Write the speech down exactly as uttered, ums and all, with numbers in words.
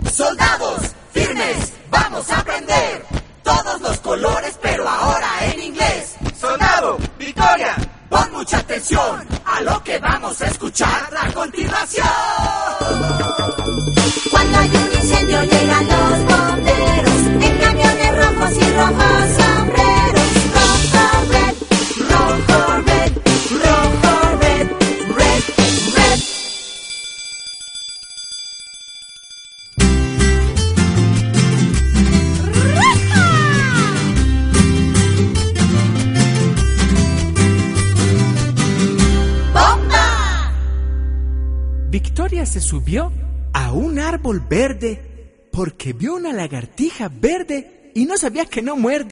Soldados, firmes, vamos a aprender todos los colores, pero ahora en inglés. Soldado, Victoria, pon mucha atención a lo que vamos a escuchar a continuación. Cuando hay un incendio llegan los bomberos en camiones rojos y rojos sombreros. Rojo, red, rojo, red, rojo, red, red, red. ¡Bomba! Victoria se subió a un árbol verde porque vio una lagartija verde y no sabía que no muerde.